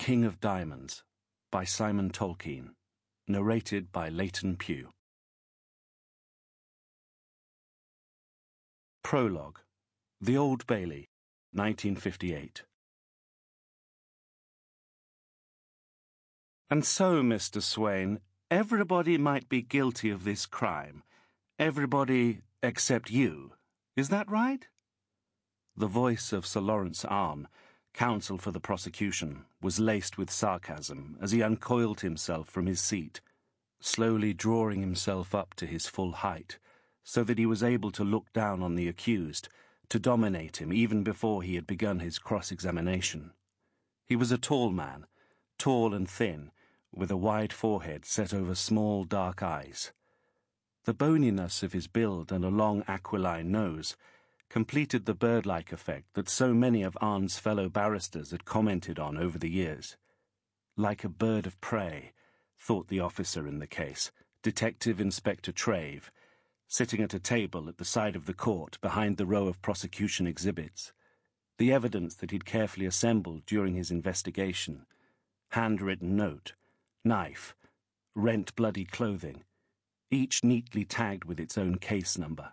King of Diamonds by Simon Tolkien, narrated by Leighton Pugh. Prologue. The Old Bailey, 1958. And so, Mr. Swain, everybody might be guilty of this crime. Everybody except you. Is that right? The voice of Sir Lawrence Arne, counsel for the prosecution, was laced with sarcasm as he uncoiled himself from his seat, slowly drawing himself up to his full height, so that he was able to look down on the accused, to dominate him even before he had begun his cross-examination. He was a tall man, tall and thin, with a wide forehead set over small dark eyes. The boniness of his build and a long aquiline nose completed the bird-like effect that so many of Arne's fellow barristers had commented on over the years. Like a bird of prey, thought the officer in the case, Detective Inspector Trave, sitting at a table at the side of the court behind the row of prosecution exhibits, the evidence that he'd carefully assembled during his investigation: handwritten note, knife, rent bloody clothing, each neatly tagged with its own case number.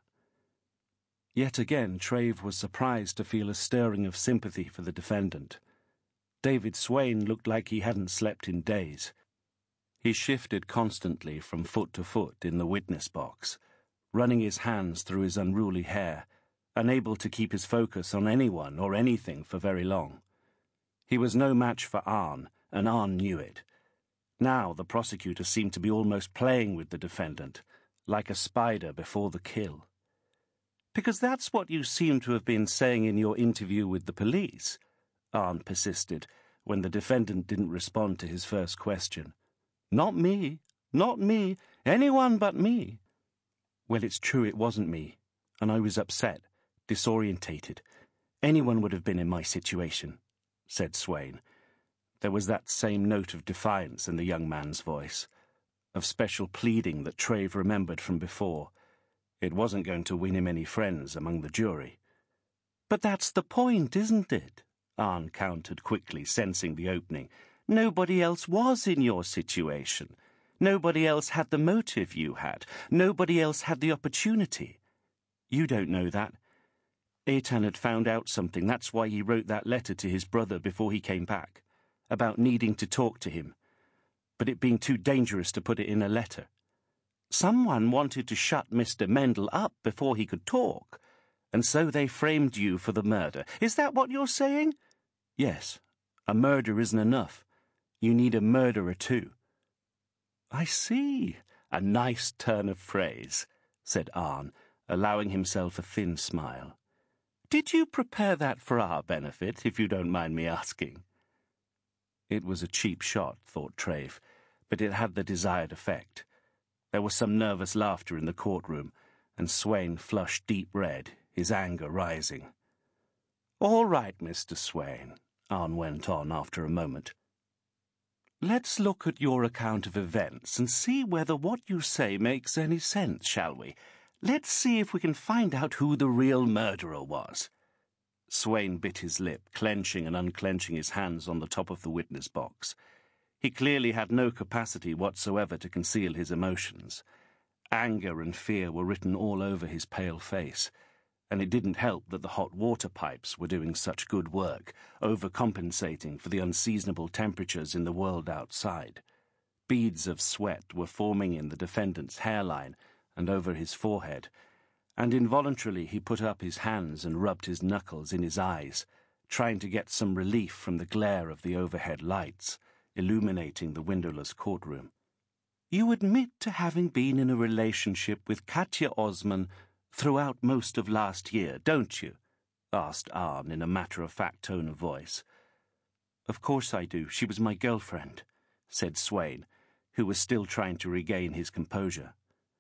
Yet again Trave was surprised to feel a stirring of sympathy for the defendant. David Swain looked like he hadn't slept in days. He shifted constantly from foot to foot in the witness box, running his hands through his unruly hair, unable to keep his focus on anyone or anything for very long. He was no match for Arne, and Arne knew it. Now the prosecutor seemed to be almost playing with the defendant, like a spider before the kill. "Because that's what you seem to have been saying in your interview with the police," Arne persisted, when the defendant didn't respond to his first question. "Not me, not me, anyone but me." "Well, it's true it wasn't me, and I was upset, disorientated. Anyone would have been in my situation," said Swain. There was that same note of defiance in the young man's voice, of special pleading that Trave remembered from before. It wasn't going to win him any friends among the jury. "But that's the point, isn't it?" Arne countered quickly, sensing the opening. "Nobody else was in your situation. Nobody else had the motive you had. Nobody else had the opportunity. You don't know that. Eitan had found out something. That's why he wrote that letter to his brother before he came back, about needing to talk to him, but it being too dangerous to put it in a letter. Someone wanted to shut Mr. Mendel up before he could talk, and so they framed you for the murder. Is that what you're saying?" "Yes. A murder isn't enough. You need a murderer too." "I see. A nice turn of phrase," said Arne, allowing himself a thin smile. "Did you prepare that for our benefit, if you don't mind me asking?" It was a cheap shot, thought Trave, but it had the desired effect. There was some nervous laughter in the courtroom, and Swain flushed deep red, his anger rising. "All right, Mr. Swain," Arne went on after a moment. "Let's look at your account of events and see whether what you say makes any sense, shall we? Let's see if we can find out who the real murderer was." Swain bit his lip, clenching and unclenching his hands on the top of the witness box. He clearly had no capacity whatsoever to conceal his emotions. Anger and fear were written all over his pale face, and it didn't help that the hot water pipes were doing such good work, overcompensating for the unseasonable temperatures in the world outside. Beads of sweat were forming in the defendant's hairline and over his forehead, and involuntarily he put up his hands and rubbed his knuckles in his eyes, trying to get some relief from the glare of the overhead lights, illuminating the windowless courtroom. "You admit to having been in a relationship with Katja Osman throughout most of last year, don't you?" asked Arne in a matter-of-fact tone of voice. "Of course I do. She was my girlfriend," said Swain, who was still trying to regain his composure.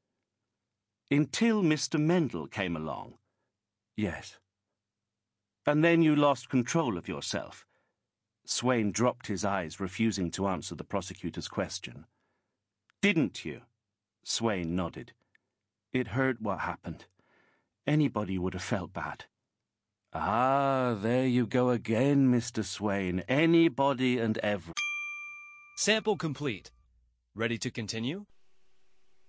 "Until Mr. Mendel came along?" "Yes." "And then you lost control of yourself?" Swain dropped his eyes, refusing to answer the prosecutor's question. "Didn't you?" Swain nodded. "It hurt what happened. Anybody would have felt bad." "Ah, there you go again, Mr. Swain. Anybody and every..." Sample complete. Ready to continue?